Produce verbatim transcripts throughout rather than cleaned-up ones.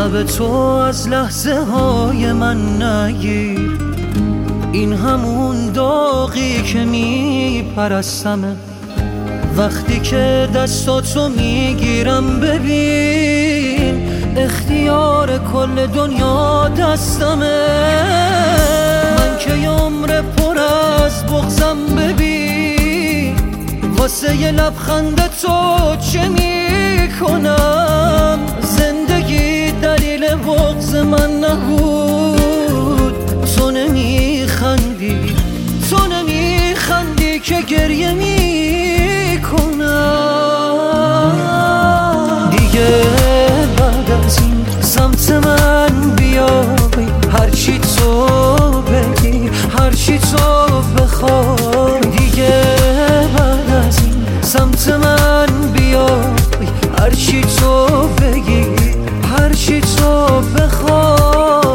تب تو از لحظه های من نگیر، این همون داغی که میپرستمه. وقتی که دستاتو میگیرم ببین اختیار کل دنیا دستمه. من که عمر پر از بغضم ببین واسه یه لبخند تو چه میکنم. زندگی دلیل بغض من نبود، تو نمیخندی تو نمیخندی که گریه میکنم. دیگه بعد از این سمت من بیای، هرچی تو بگی هرچی تو بخوای. دیگه بعد از این سمت من بیای، هرچی تو بگی هرچی تو بخوای.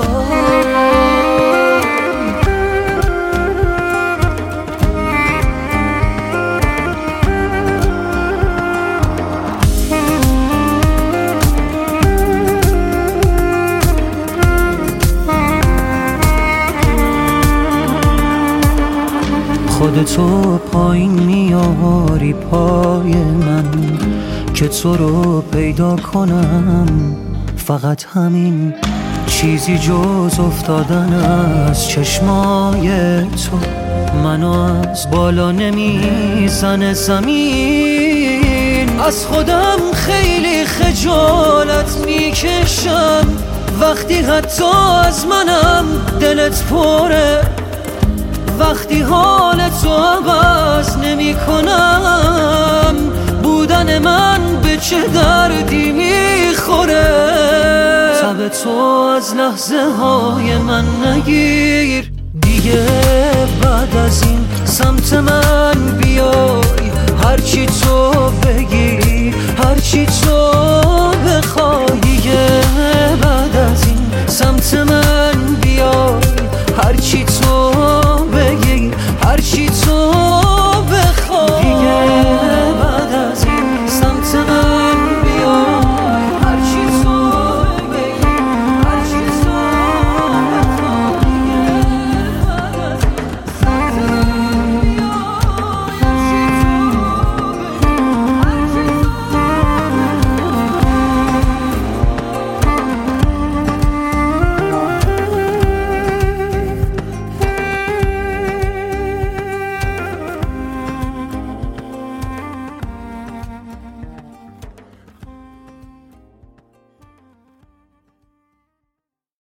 خودتو پایین میاری پای من که تو رو پیدا کنم. فقط همین چیزی جز افتادن از چشمای تو منو از بالا نمیزنه زمین. از خودم خیلی خجالت میکشم وقتی حتی از منم دلت پره. وقتی حال تو عوض نمی کنم، بودن من به چه دردی میخوره. تب تو از لحظه های من نگیر، دیگه بعد از این سمت من بیای. هرچی تو بگی هرچی تو بخوای. دیگه بعد از این سمت من